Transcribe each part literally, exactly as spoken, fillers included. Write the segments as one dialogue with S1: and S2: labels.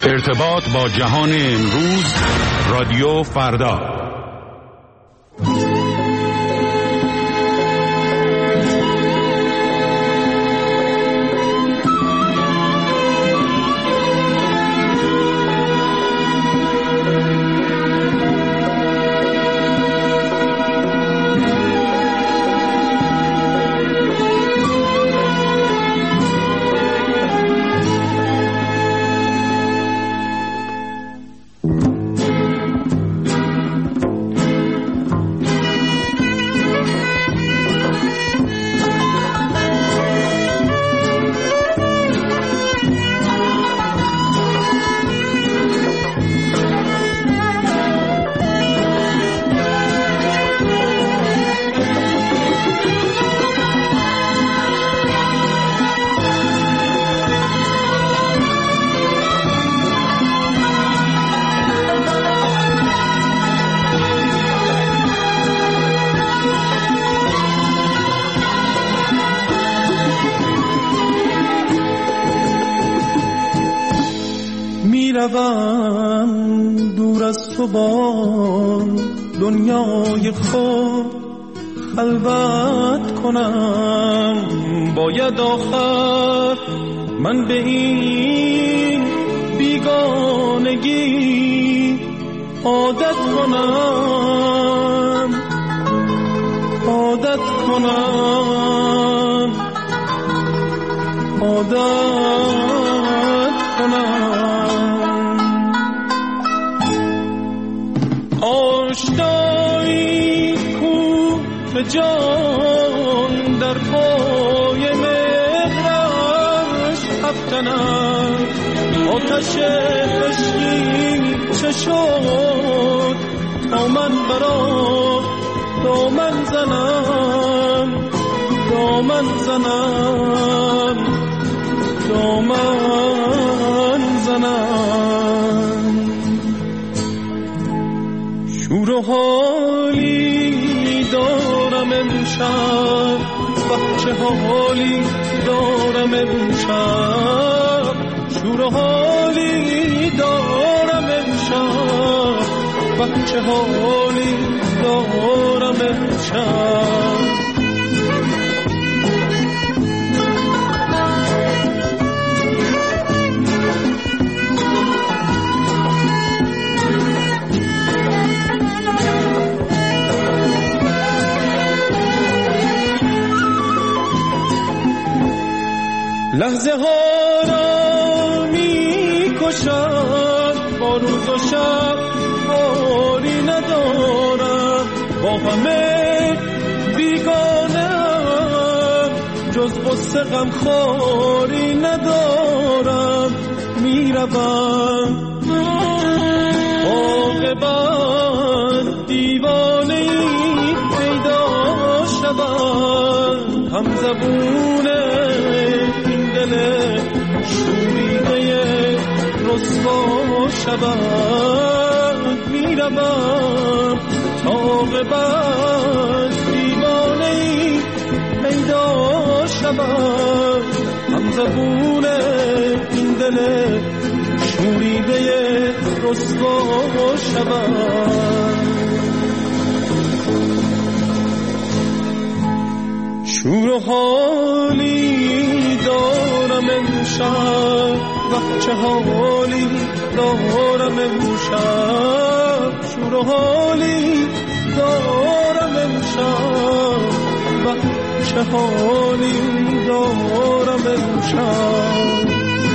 S1: ارتباط با جهان امروز، رادیو فردا.
S2: میروم دور از تو با دنیای خود خلوت کنم، باید آخر من به این بیگانگی عادت کنم، عادت کنم، عادت کنم. آشنایی کو به جان در پای مهرش افکنم، آتش عشقی چه شد تا من برا دامن زنم، دامن زنم، دامن زنم. شور و حالی دارم امشب، چه حالی دارم امشب، شور و حالی دارم امشب، چه حالی دارم امشب. لحظه ها را می کشد، با روز و شب باری ندارم، با همه بیگانم، جز غصه غم خواری ندارم. می روم عاقبت دیوانه ای پیدا شود، هم زبونه شوریده رسوا شود. میروم تا عاقبت دیوانه‌ای پیدا شود، هم زبون این دل شوریده رسوا شود. شور و حالی دارم امشب، چه حالی دارم امشب، شور و حالی دارم امشب، چه حالی دارم امشب.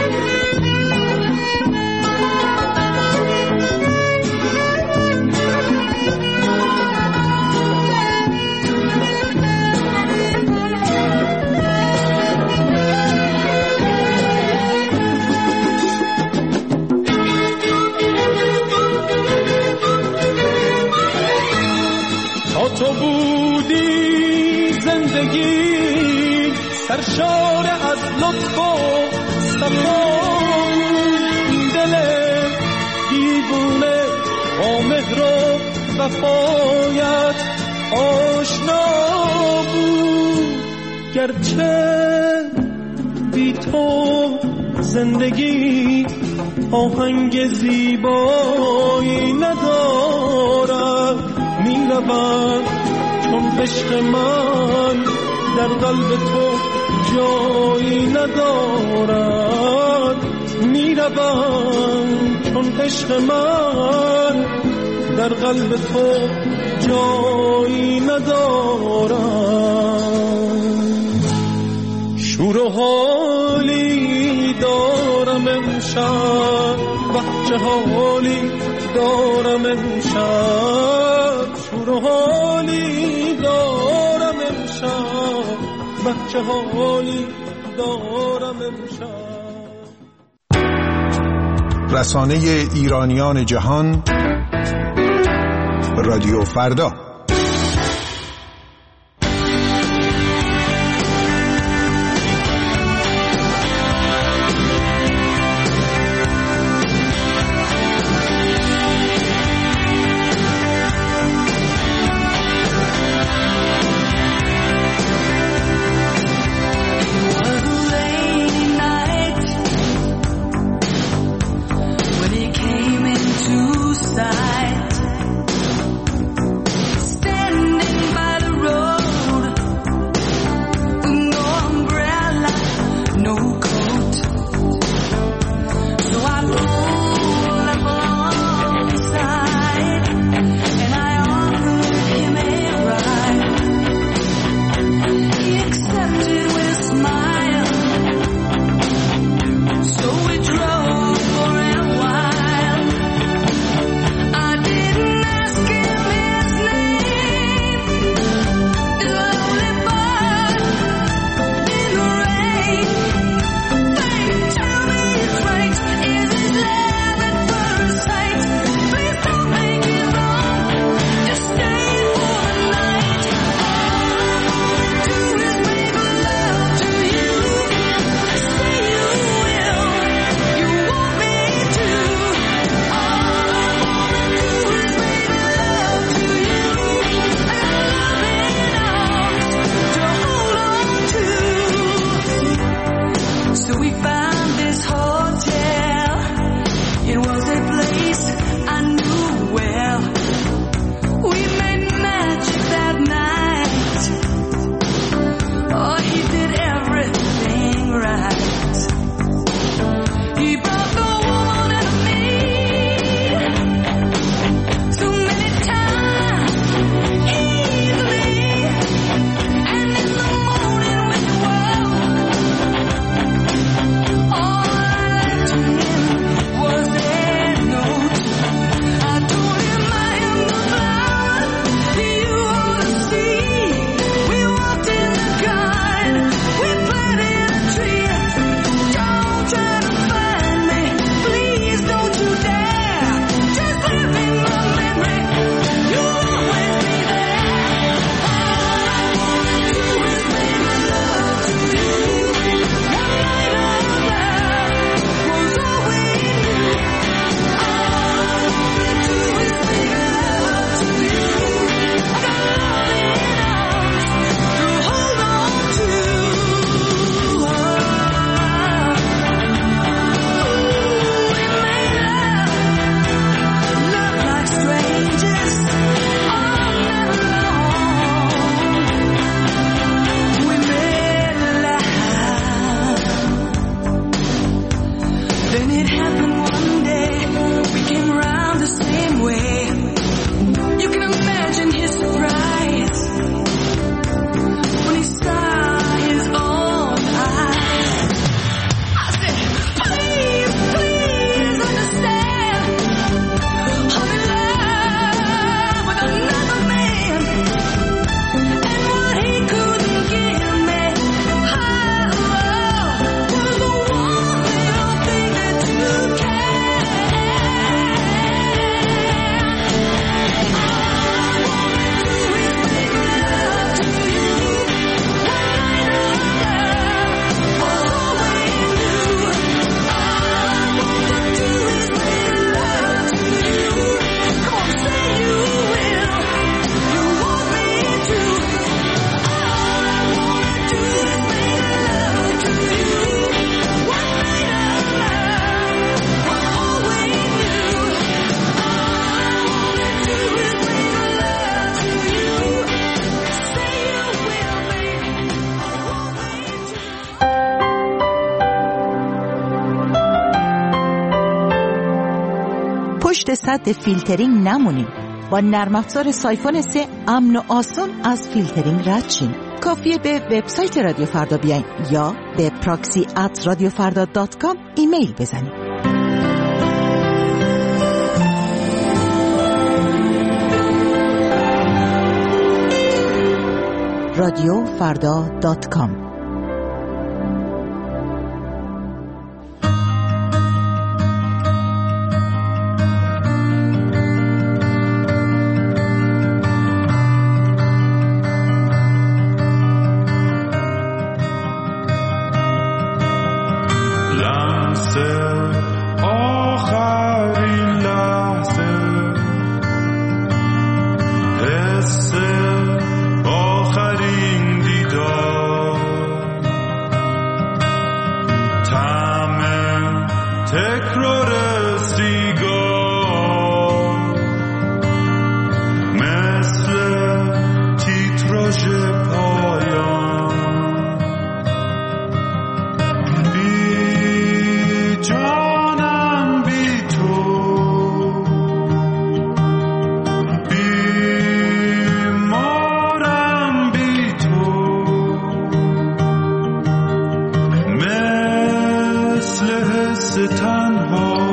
S2: تو بودی زندگی سرشار از لطف و صفا، این دل دیوونه با مهر و وفایت آشنا بود، گرچه بی تو زندگی آهنگ زیبایی ندارد. میروم چون عشق من در قلب تو جایی ندارد. میروم چون عشق من در قلب تو جایی ندارد. شور و حالی دارم امشب، وقت چه حالی دارم امشب. شور و حالی دارم امشب، وقت چه حالی دارم امشب.
S3: رسانه ایرانیان جهان، رادیو فردا.
S4: پشت سد فیلترینگ نمونیم. با نرم افزار سایفون سه امن و آسان از فیلترینگ رد شیم. کافیه به وبسایت رادیو فردا بیاین یا به پراکسی ات رادیو فردا دات کام ایمیل بزنید. رادیو فردا دات کام.
S5: تنها